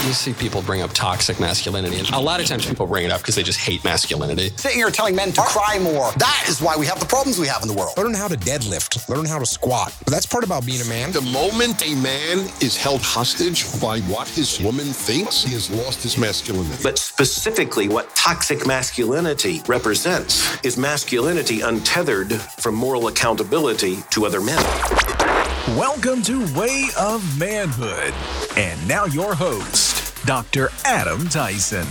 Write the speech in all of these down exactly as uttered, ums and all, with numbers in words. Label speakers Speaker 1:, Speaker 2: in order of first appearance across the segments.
Speaker 1: You see people bring up toxic masculinity, and a lot of times people bring it up because they just hate masculinity.
Speaker 2: Sitting here telling men to cry more. That is why we have the problems we have in the world.
Speaker 3: Learn how to deadlift. Learn how to squat. But that's part about being a man.
Speaker 4: The moment a man is held hostage by what his woman thinks, he has lost his masculinity.
Speaker 5: But specifically, what toxic masculinity represents is masculinity untethered from moral accountability to other men.
Speaker 6: Welcome to Way of Manhood. And now your host, Doctor Adam Tyson.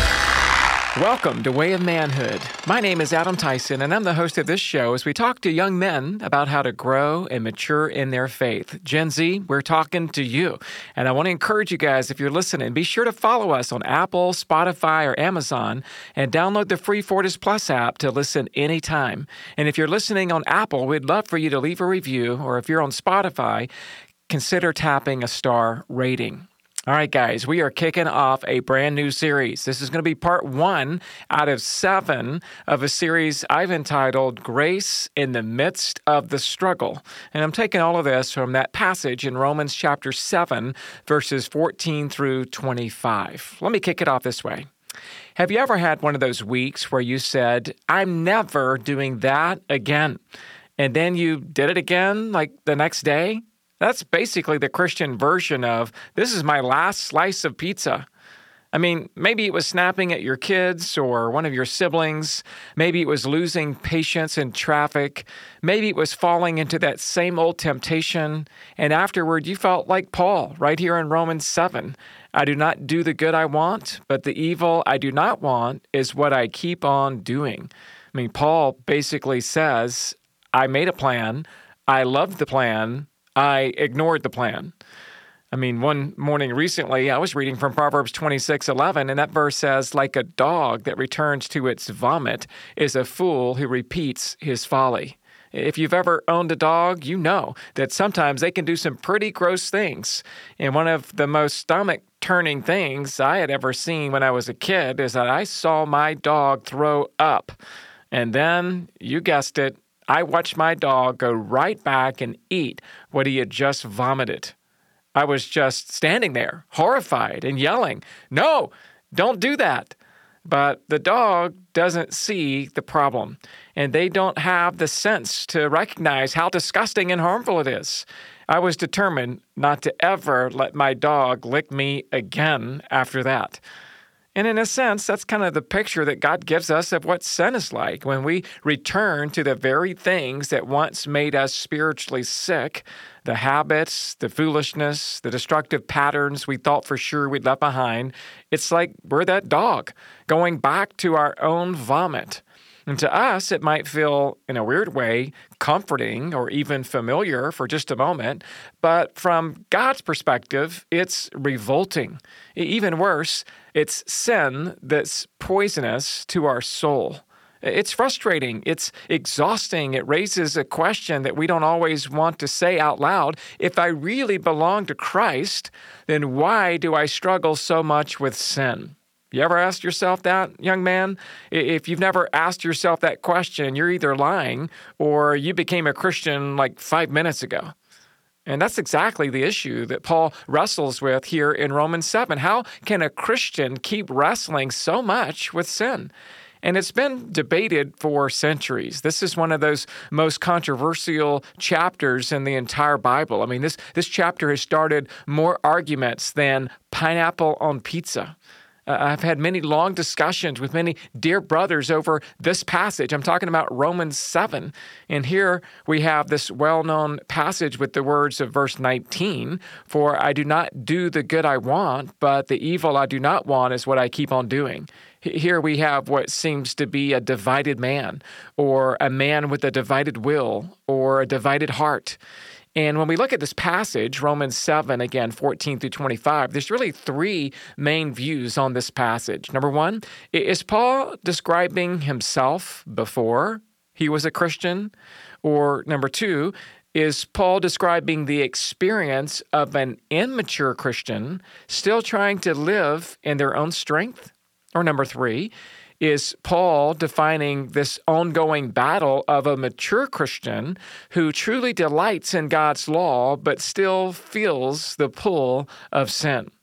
Speaker 7: Welcome to Way of Manhood. My name is Adam Tyson, and I'm the host of this show as we talk to young men about how to grow and mature in their faith. Gen Z, we're talking to you. And I want to encourage you guys, if you're listening, be sure to follow us on Apple, Spotify, or Amazon, and download the free Fortis Plus app to listen anytime. And if you're listening on Apple, we'd love for you to leave a review, or if you're on Spotify, consider tapping a star rating. All right, guys, we are kicking off a brand new series. This is going to be part one out of seven of a series I've entitled Grace in the Midst of the Struggle. And I'm taking all of this from that passage in Romans chapter seven, verses fourteen through twenty-five. Let me kick it off this way. Have you ever had one of those weeks where you said, I'm never doing that again? And then you did it again, like the next day? That's basically the Christian version of, this is my last slice of pizza. I mean, maybe it was snapping at your kids or one of your siblings. Maybe it was losing patience in traffic. Maybe it was falling into that same old temptation. And afterward, you felt like Paul right here in Romans seven. I do not do the good I want, but the evil I do not want is what I keep on doing. I mean, Paul basically says, I made a plan. I loved the plan. I ignored the plan. I mean, one morning recently, I was reading from Proverbs twenty-six eleven, and that verse says, like a dog that returns to its vomit is a fool who repeats his folly. If you've ever owned a dog, you know that sometimes they can do some pretty gross things. And one of the most stomach-turning things I had ever seen when I was a kid is that I saw my dog throw up. And then, you guessed it, I watched my dog go right back and eat what he had just vomited. I was just standing there, horrified and yelling, no, don't do that. But the dog doesn't see the problem, and they don't have the sense to recognize how disgusting and harmful it is. I was determined not to ever let my dog lick me again after that. And in a sense, that's kind of the picture that God gives us of what sin is like. When we return to the very things that once made us spiritually sick, the habits, the foolishness, the destructive patterns we thought for sure we'd left behind, it's like we're that dog going back to our own vomit. And to us, it might feel, in a weird way, comforting or even familiar for just a moment. But from God's perspective, it's revolting. Even worse, it's sin that's poisonous to our soul. It's frustrating. It's exhausting. It raises a question that we don't always want to say out loud. If I really belong to Christ, then why do I struggle so much with sin? You ever asked yourself that, young man? If you've never asked yourself that question, you're either lying or you became a Christian like five minutes ago. And that's exactly the issue that Paul wrestles with here in Romans seven. How can a Christian keep wrestling so much with sin? And it's been debated for centuries. This is one of those most controversial chapters in the entire Bible. I mean, this, this chapter has started more arguments than pineapple on pizza. Uh, I've had many long discussions with many dear brothers over this passage. I'm talking about Romans seven. And here we have this well-known passage with the words of verse nineteen, for I do not do the good I want, but the evil I do not want is what I keep on doing. Here we have what seems to be a divided man, or a man with a divided will, or a divided heart. And when we look at this passage, Romans seven, again, fourteen through twenty-five, there's really three main views on this passage. Number one, is Paul describing himself before he was a Christian? Or number two, is Paul describing the experience of an immature Christian still trying to live in their own strength? Or number three, is Paul defining this ongoing battle of a mature Christian who truly delights in God's law but still feels the pull of sin?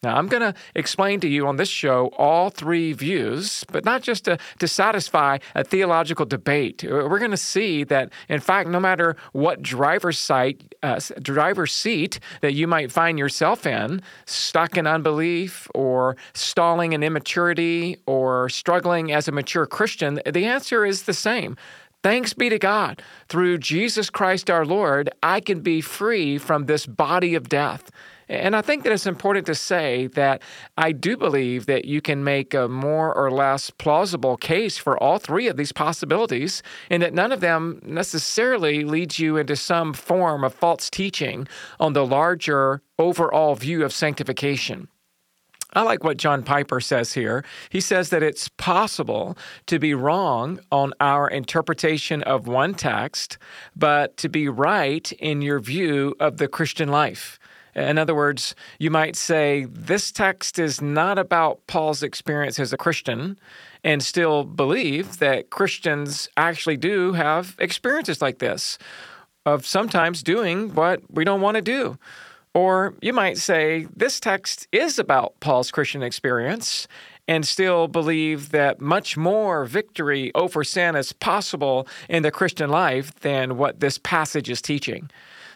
Speaker 7: Now, I'm going to explain to you on this show all three views, but not just to, to satisfy a theological debate. We're going to see that, in fact, no matter what driver's seat, uh, driver's seat that you might find yourself in, stuck in unbelief or stalling in immaturity or struggling as a mature Christian, the answer is the same. Thanks be to God. Through Jesus Christ our Lord, I can be free from this body of death. And I think that it's important to say that I do believe that you can make a more or less plausible case for all three of these possibilities, and that none of them necessarily leads you into some form of false teaching on the larger overall view of sanctification. I like what John Piper says here. He says that it's possible to be wrong on our interpretation of one text, but to be right in your view of the Christian life. In other words, you might say, this text is not about Paul's experience as a Christian, and still believe that Christians actually do have experiences like this, of sometimes doing what we don't want to do. Or you might say, this text is about Paul's Christian experience, and still believe that much more victory over sin is possible in the Christian life than what this passage is teaching.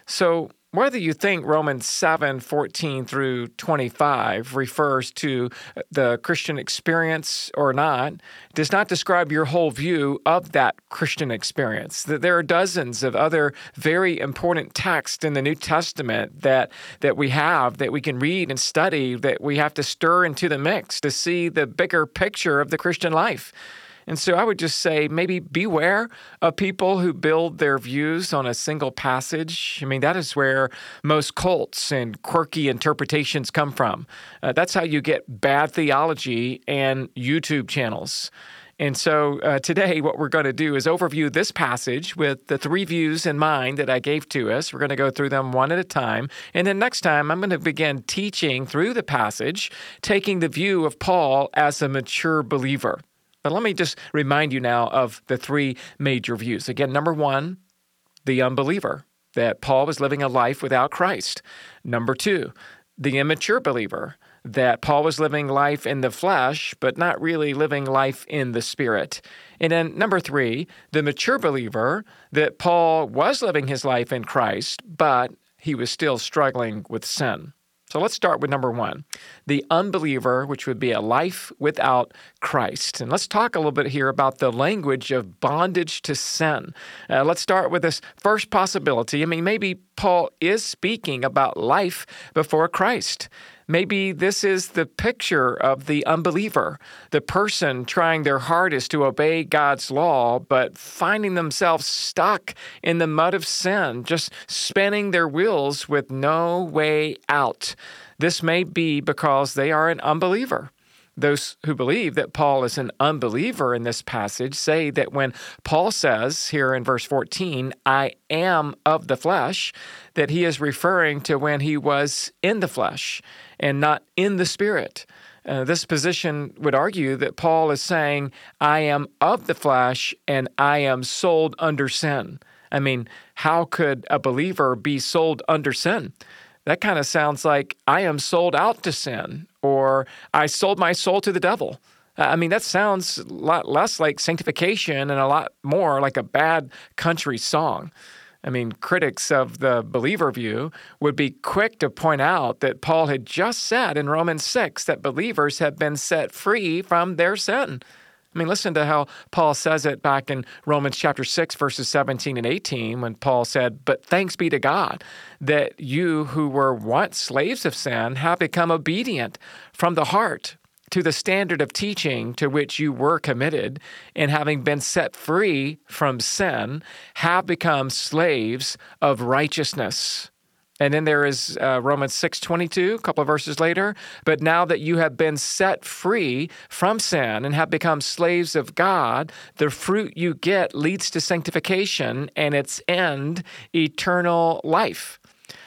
Speaker 7: So whether you think Romans seven fourteen through twenty-five refers to the Christian experience or not, does not describe your whole view of that Christian experience. That there are dozens of other very important texts in the New Testament that, that we have, that we can read and study, that we have to stir into the mix to see the bigger picture of the Christian life. And so I would just say maybe beware of people who build their views on a single passage. I mean, that is where most cults and quirky interpretations come from. Uh, that's how you get bad theology and YouTube channels. And so uh, today what we're going to do is overview this passage with the three views in mind that I gave to us. We're going to go through them one at a time. And then next time I'm going to begin teaching through the passage, taking the view of Paul as a mature believer. But let me just remind you now of the three major views. Again, number one, the unbeliever, that Paul was living a life without Christ. Number two, the immature believer, that Paul was living life in the flesh, but not really living life in the spirit. And then number three, the mature believer, that Paul was living his life in Christ, but he was still struggling with sin. So let's start with number one, the unbeliever, which would be a life without Christ. And let's talk a little bit here about the language of bondage to sin. Uh, let's start with this first possibility. I mean, maybe Paul is speaking about life before Christ. Maybe this is the picture of the unbeliever, the person trying their hardest to obey God's law, but finding themselves stuck in the mud of sin, just spinning their wheels with no way out. This may be because they are an unbeliever. Those who believe that Paul is an unbeliever in this passage say that when Paul says here in verse fourteen, I am of the flesh, that he is referring to when he was in the flesh and not in the spirit. Uh, this position would argue that Paul is saying, I am of the flesh and I am sold under sin. I mean, how could a believer be sold under sin? That kind of sounds like I am sold out to sin, or I sold my soul to the devil. I mean, that sounds a lot less like sanctification and a lot more like a bad country song. I mean, critics of the believer view would be quick to point out that Paul had just said in Romans six that believers have been set free from their sin. I mean, listen to how Paul says it back in Romans chapter six, verses seventeen and eighteen, when Paul said, but thanks be to God that you who were once slaves of sin have become obedient from the heart to the standard of teaching to which you were committed, and having been set free from sin, have become slaves of righteousness. And then there is uh, Romans six twenty-two, a couple of verses later. But now that you have been set free from sin and have become slaves of God, the fruit you get leads to sanctification and its end, eternal life.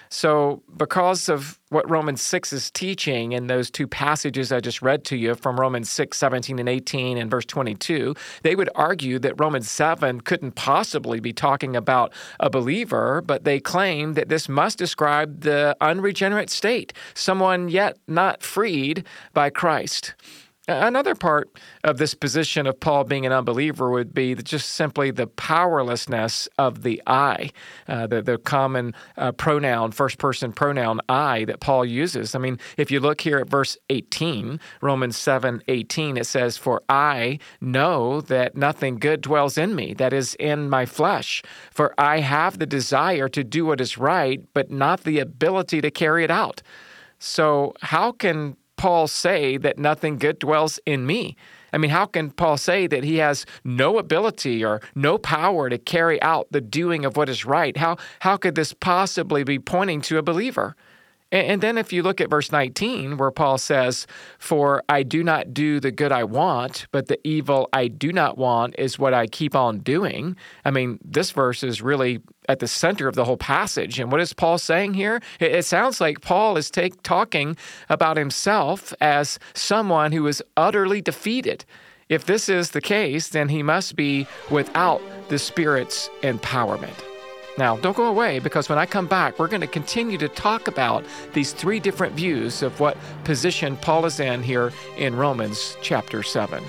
Speaker 7: So because of what Romans six is teaching in those two passages I just read to you from Romans six, seventeen and eighteen and verse twenty-two, they would argue that Romans seven couldn't possibly be talking about a believer, but they claim that this must describe the unregenerate state, someone yet not freed by Christ. Another part of this position of Paul being an unbeliever would be just simply the powerlessness of the I, uh, the, the common uh, pronoun, first-person pronoun I that Paul uses. I mean, if you look here at verse eighteen, Romans seven eighteen, it says, "For I know that nothing good dwells in me, that is, in my flesh. For I have the desire to do what is right, but not the ability to carry it out." So how can Paul say that nothing good dwells in me? I mean, how can Paul say that he has no ability or no power to carry out the doing of what is right? How how could this possibly be pointing to a believer? And then if you look at verse nineteen, where Paul says, "For I do not do the good I want, but the evil I do not want is what I keep on doing." I mean, this verse is really at the center of the whole passage. And what is Paul saying here? It sounds like Paul is take, talking about himself as someone who is utterly defeated. If this is the case, then he must be without the Spirit's empowerment. Now, don't go away, because when I come back, we're going to continue to talk about these three different views of what position Paul is in here in Romans chapter seven.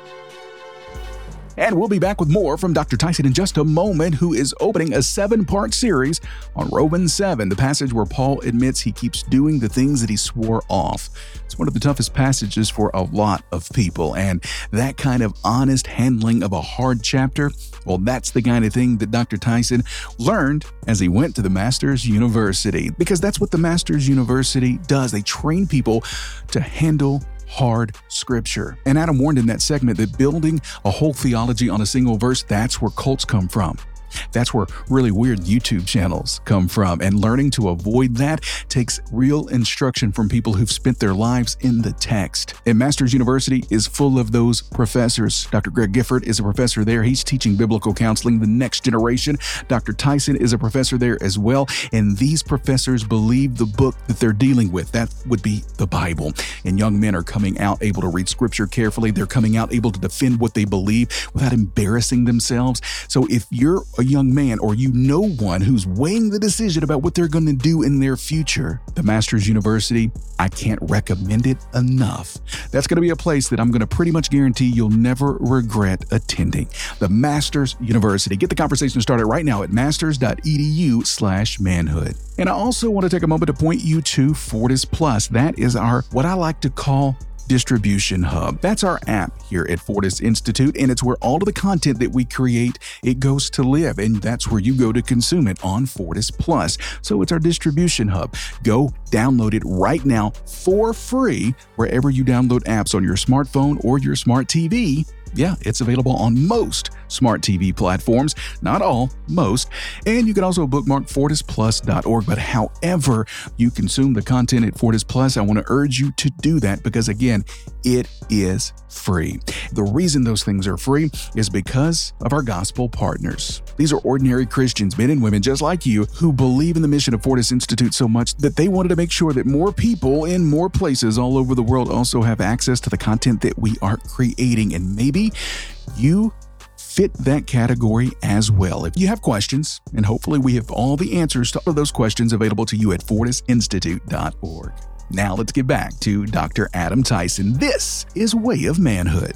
Speaker 6: And we'll be back with more from Doctor Tyson in just a moment, who is opening a seven-part series on Romans seven, the passage where Paul admits he keeps doing the things that he swore off. It's one of the toughest passages for a lot of people, and that kind of honest handling of a hard chapter, well, that's the kind of thing that Doctor Tyson learned as he went to the Masters University, because that's what the Masters University does. They train people to handle hard scripture. And Adam warned in that segment that building a whole theology on a single verse, that's where cults come from. That's where really weird YouTube channels come from. And learning to avoid that takes real instruction from people who've spent their lives in the text. And Masters University is full of those professors. Doctor Greg Gifford is a professor there. He's teaching biblical counseling the next generation. Doctor Tyson is a professor there as well. And these professors believe the book that they're dealing with. That would be the Bible. And young men are coming out able to read scripture carefully. They're coming out able to defend what they believe without embarrassing themselves. So if you're a young man, or you know one who's weighing the decision about what they're going to do in their future, the Masters University, I can't recommend it enough. That's going to be a place that I'm going to pretty much guarantee you'll never regret attending. The Masters University. Get the conversation started right now at masters.edu slash manhood. And I also want to take a moment to point you to Fortis Plus. That is our, what I like to call, distribution hub. That's our app here at Fortis Institute, and it's where all of the content that we create, it goes to live, and that's where you go to consume it on Fortis Plus. So it's our distribution hub. Go download it right now for free wherever you download apps on your smartphone or your smart T V. Yeah, it's available on most smart T V platforms. Not all, most. And you can also bookmark fortis plus dot org. But however you consume the content at Fortis Plus, I want to urge you to do that because, again, it is free. The reason those things are free is because of our gospel partners. These are ordinary Christians, men and women just like you, who believe in the mission of Fortis Institute so much that they wanted to make sure that more people in more places all over the world also have access to the content that we are creating. And maybe you fit that category as well. If you have questions, and hopefully we have all the answers to all of those questions available to you at fortis institute dot org. Now let's get back to Doctor Adam Tyson. This is Way of Manhood.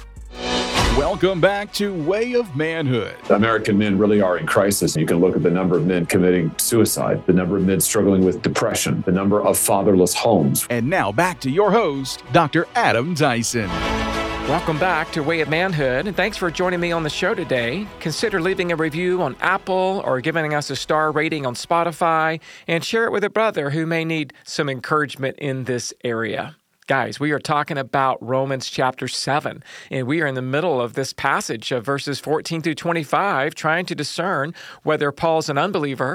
Speaker 6: Welcome back to Way of Manhood.
Speaker 8: American men really are in crisis. You can look at the number of men committing suicide, the number of men struggling with depression, the number of fatherless homes.
Speaker 6: And now back to your host, Doctor Adam Tyson.
Speaker 7: Welcome back to Way of Manhood, and thanks for joining me on the show today. Consider leaving a review on Apple or giving us a star rating on Spotify, and share it with a brother who may need some encouragement in this area. Guys, we are talking about Romans chapter seven, and we are in the middle of this passage of verses fourteen through twenty-five, trying to discern whether Paul's an unbeliever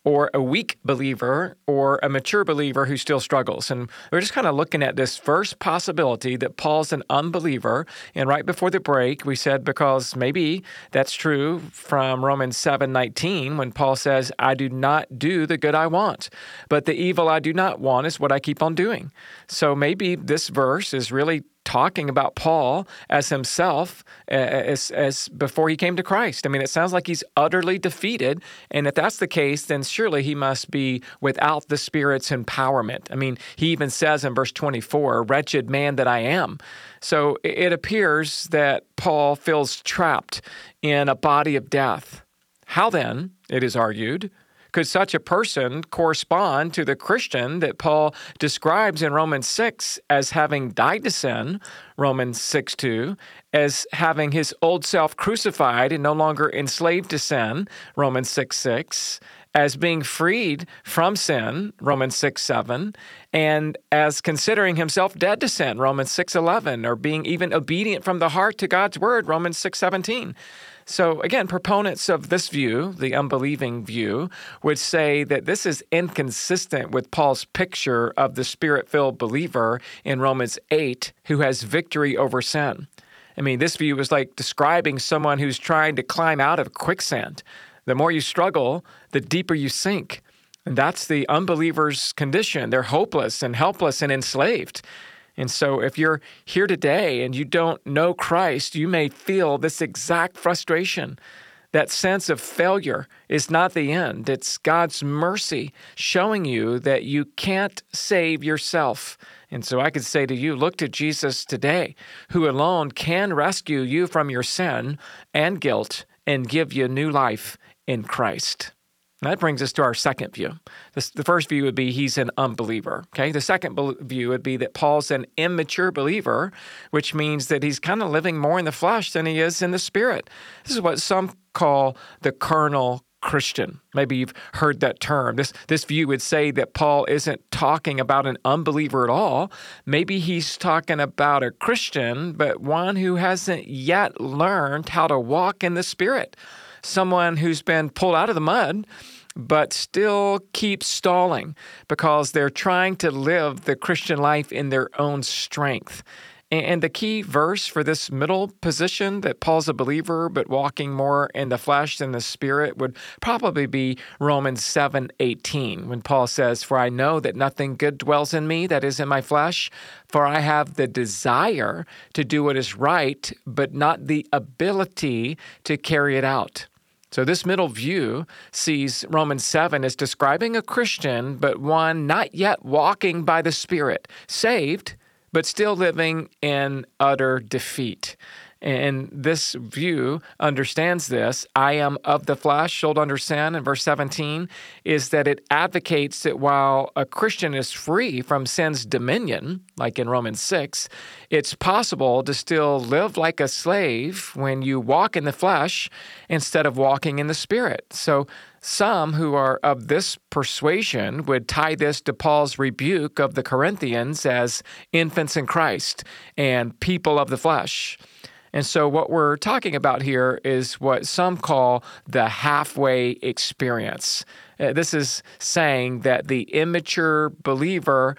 Speaker 7: or a weak believer, or a mature believer who still struggles. And we're just kind of looking at this first possibility that Paul's an unbeliever. And right before the break, we said because maybe that's true from Romans seven nineteen, when Paul says, I do not do the good I want, but the evil I do not want is what I keep on doing. So maybe this verse is really talking about Paul as himself as, as before he came to Christ. I mean, it sounds like he's utterly defeated. And if that's the case, then surely he must be without the Spirit's empowerment. I mean, he even says in verse twenty-four, wretched man that I am. So it appears that Paul feels trapped in a body of death. How then, it is argued, could such a person correspond to the Christian that Paul describes in Romans six as having died to sin, Romans six two, as having his old self crucified and no longer enslaved to sin, Romans six six, as being freed from sin, Romans six seven, and as considering himself dead to sin, Romans six eleven, or being even obedient from the heart to God's word, Romans six seventeen. So again, proponents of this view, the unbelieving view, would say that this is inconsistent with Paul's picture of the Spirit-filled believer in Romans eight who has victory over sin. I mean, this view is like describing someone who's trying to climb out of quicksand. The more you struggle, the deeper you sink. And that's the unbeliever's condition. They're hopeless and helpless and enslaved. And so if you're here today and you don't know Christ, you may feel this exact frustration. That sense of failure is not the end. It's God's mercy showing you that you can't save yourself. And so I could say to you, look to Jesus today, who alone can rescue you from your sin and guilt and give you new life in Christ. That brings us to our second view. This, the first view would be he's an unbeliever. Okay. The second be- view would be that Paul's an immature believer, which means that he's kind of living more in the flesh than he is in the spirit. This is what some call the carnal Christian. Maybe you've heard that term. This, this view would say that Paul isn't talking about an unbeliever at all. Maybe he's talking about a Christian, but one who hasn't yet learned how to walk in the Spirit. Someone who's been pulled out of the mud, but still keeps stalling because they're trying to live the Christian life in their own strength. And the key verse for this middle position, that Paul's a believer but walking more in the flesh than the Spirit, would probably be Romans seven eighteen, when Paul says, For I know that nothing good dwells in me, that is in my flesh, for I have the desire to do what is right, but not the ability to carry it out. So this middle view sees Romans seven as describing a Christian, but one not yet walking by the Spirit, saved, but still living in utter defeat. And this view understands this. I am of the flesh, sold under sin, in verse seventeen, is that it advocates that while a Christian is free from sin's dominion, like in Romans six, it's possible to still live like a slave when you walk in the flesh instead of walking in the Spirit. So some who are of this persuasion would tie this to Paul's rebuke of the Corinthians as infants in Christ and people of the flesh. And so what we're talking about here is what some call the halfway experience. Uh, this is saying that the immature believer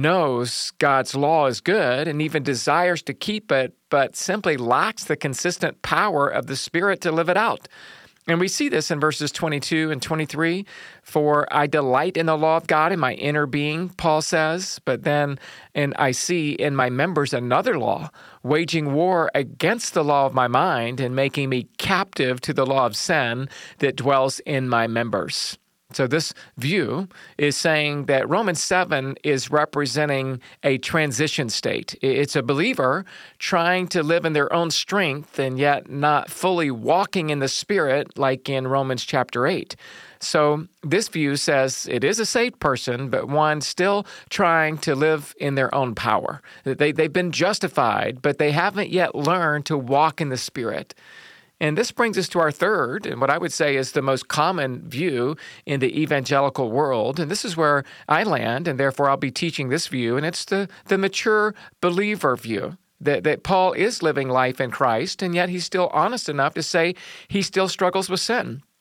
Speaker 7: knows God's law is good and even desires to keep it, but simply lacks the consistent power of the Spirit to live it out. And we see this in verses twenty-two and twenty-three. For I delight in the law of God in my inner being, Paul says, but then and I see in my members another law, waging war against the law of my mind and making me captive to the law of sin that dwells in my members. So this view is saying that Romans seven is representing a transition state. It's a believer trying to live in their own strength and yet not fully walking in the Spirit like in Romans chapter eight. So this view says it is a saved person, but one still trying to live in their own power. They, they've been justified, but they haven't yet learned to walk in the Spirit. And this brings us to our third, and what I would say is the most common view in the evangelical world. And this is where I land, and therefore I'll be teaching this view, and it's the, the mature believer view, that, that Paul is living life in Christ, and yet he's still honest enough to say he still struggles with sin.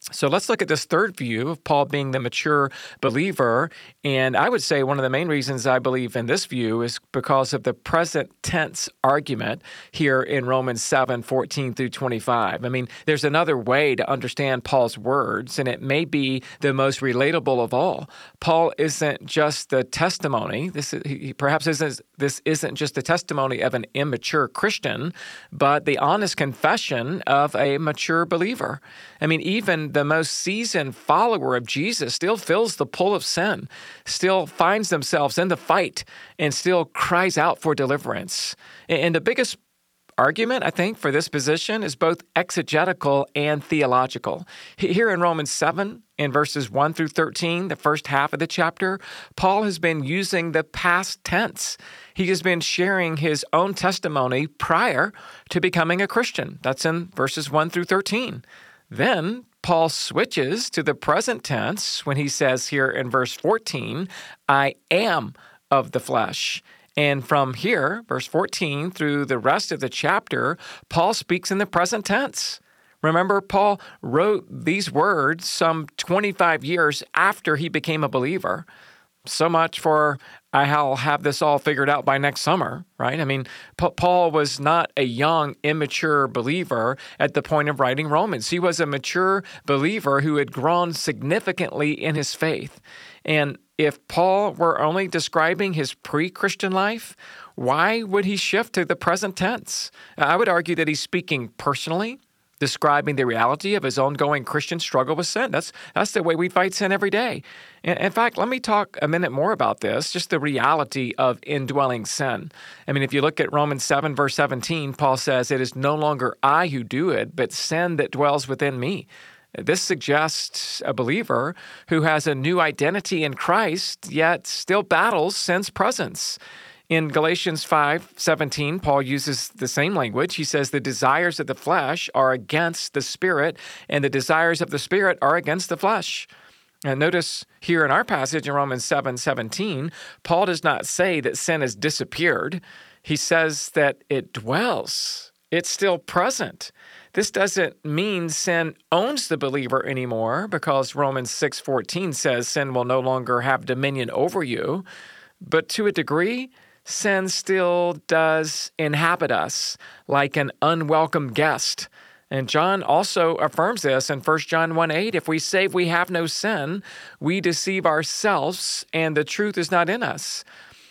Speaker 7: So let's look at this third view of Paul being the mature believer. And I would say one of the main reasons I believe in this view is because of the present tense argument here in Romans seven, fourteen through twenty-five. I mean, there's another way to understand Paul's words, and it may be the most relatable of all. Paul isn't just the testimony. This is, he perhaps isn't, this isn't just the testimony of an immature Christian, but the honest confession of a mature believer. I mean, even the most seasoned follower of Jesus still feels the pull of sin, still finds themselves in the fight, and still cries out for deliverance. And the biggest argument, I think, for this position is both exegetical and theological. Here in Romans seven, in verses one through thirteen, the first half of the chapter, Paul has been using the past tense. He has been sharing his own testimony prior to becoming a Christian. That's in verses one through thirteen. Then Paul switches to the present tense when he says here in verse fourteen, I am of the flesh. And from here, verse fourteen, through the rest of the chapter, Paul speaks in the present tense. Remember, Paul wrote these words some twenty-five years after he became a believer. So much for I'll have this all figured out by next summer, right? I mean, P- Paul was not a young, immature believer at the point of writing Romans. He was a mature believer who had grown significantly in his faith. And if Paul were only describing his pre-Christian life, why would he shift to the present tense? I would argue that he's speaking personally, describing the reality of his ongoing Christian struggle with sin. That's that's the way we fight sin every day. In, in fact, let me talk a minute more about this, just the reality of indwelling sin. I mean, if you look at Romans seven, verse seventeen, Paul says, it is no longer I who do it, but sin that dwells within me. This suggests a believer who has a new identity in Christ, yet still battles sin's presence. In Galatians five seventeen, Paul uses the same language. He says the desires of the flesh are against the Spirit, and the desires of the Spirit are against the flesh. And notice here in our passage in Romans seven seventeen, Paul does not say that sin has disappeared. He says that it dwells. It's still present. This doesn't mean sin owns the believer anymore, because Romans six fourteen says sin will no longer have dominion over you. But to a degree, sin still does inhabit us like an unwelcome guest. And John also affirms this in First John one eight. If we say we have no sin, we deceive ourselves and the truth is not in us.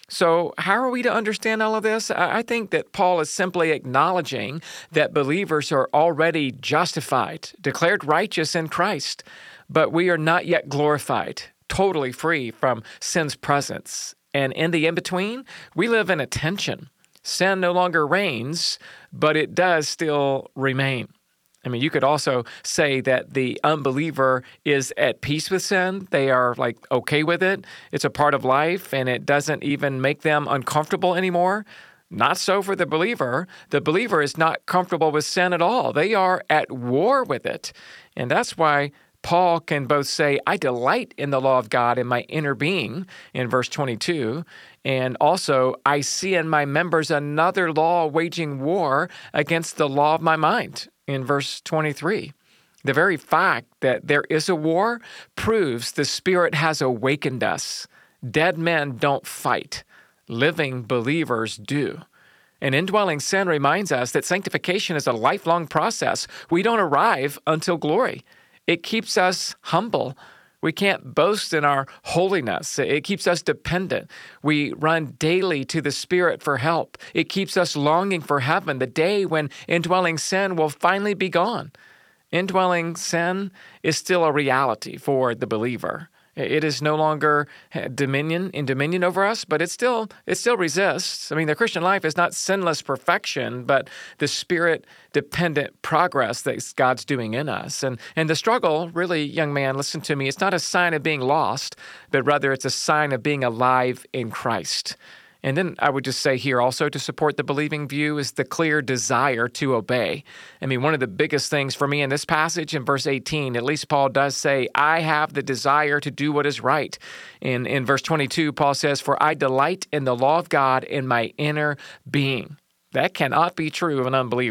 Speaker 7: So how are we to understand all of this? I think that Paul is simply acknowledging that believers are already justified, declared righteous in Christ, but we are not yet glorified, totally free from sin's presence. And in the in-between, we live in a tension. Sin no longer reigns, but it does still remain. I mean, you could also say that the unbeliever is at peace with sin. They are like okay with it. It's a part of life, and it doesn't even make them uncomfortable anymore. Not so for the believer. The believer is not comfortable with sin at all. They are at war with it. And that's why Paul can both say, I delight in the law of God in my inner being, in verse twenty-two, and also, I see in my members another law waging war against the law of my mind, in verse twenty-three. The very fact that there is a war proves the Spirit has awakened us. Dead men don't fight. Living believers do. And indwelling sin reminds us that sanctification is a lifelong process. We don't arrive until glory. It keeps us humble. We can't boast in our holiness. It keeps us dependent. We run daily to the Spirit for help. It keeps us longing for heaven, the day when indwelling sin will finally be gone. Indwelling sin is still a reality for the believer. It is no longer dominion in dominion over us, but it still it still resists. I mean, the Christian life is not sinless perfection, but the Spirit-dependent progress that God's doing in us. And and the struggle, really, young man, listen to me, it's not a sign of being lost, but rather it's a sign of being alive in Christ. And then I would just say here also to support the believing view is the clear desire to obey. I mean, one of the biggest things for me in this passage in verse eighteen, at least Paul does say, I have the desire to do what is right. In, in verse twenty-two, Paul says, for I delight in the law of God in my inner being. That cannot be true of an unbeliever.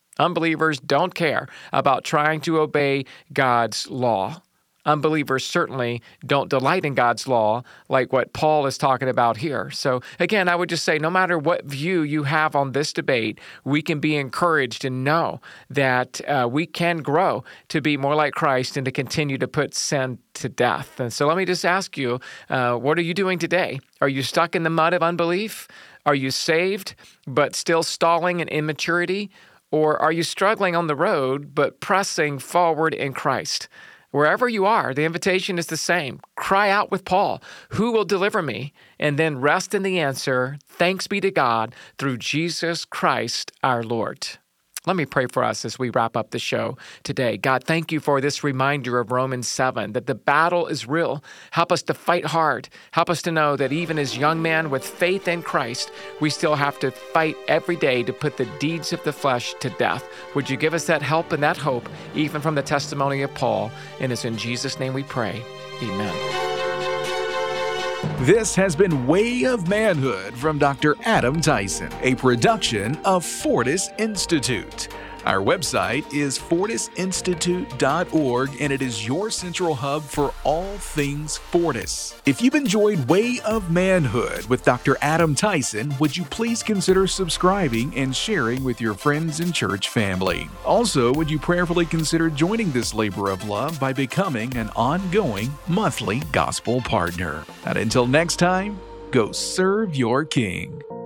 Speaker 7: Unbelievers don't care about trying to obey God's law. Unbelievers certainly don't delight in God's law like what Paul is talking about here. So again, I would just say no matter what view you have on this debate, we can be encouraged and know that uh, we can grow to be more like Christ and to continue to put sin to death. And so let me just ask you, uh, what are you doing today? Are you stuck in the mud of unbelief? Are you saved but still stalling in immaturity? Or are you struggling on the road but pressing forward in Christ? Wherever you are, the invitation is the same. Cry out with Paul, who will deliver me? And then rest in the answer, thanks be to God through Jesus Christ our Lord. Let me pray for us as we wrap up the show today. God, thank you for this reminder of Romans seven, that the battle is real. Help us to fight hard. Help us to know that even as young men with faith in Christ, we still have to fight every day to put the deeds of the flesh to death. Would you give us that help and that hope, even from the testimony of Paul? And it's in Jesus' name we pray. Amen.
Speaker 6: This has been Way of Manhood from Doctor Adam Tyson, a production of Fortis Institute. Our website is fortis institute dot org, and it is your central hub for all things Fortis. If you've enjoyed Way of Manhood with Doctor Adam Tyson, would you please consider subscribing and sharing with your friends and church family? Also, would you prayerfully consider joining this labor of love by becoming an ongoing monthly gospel partner? And until next time, go serve your King.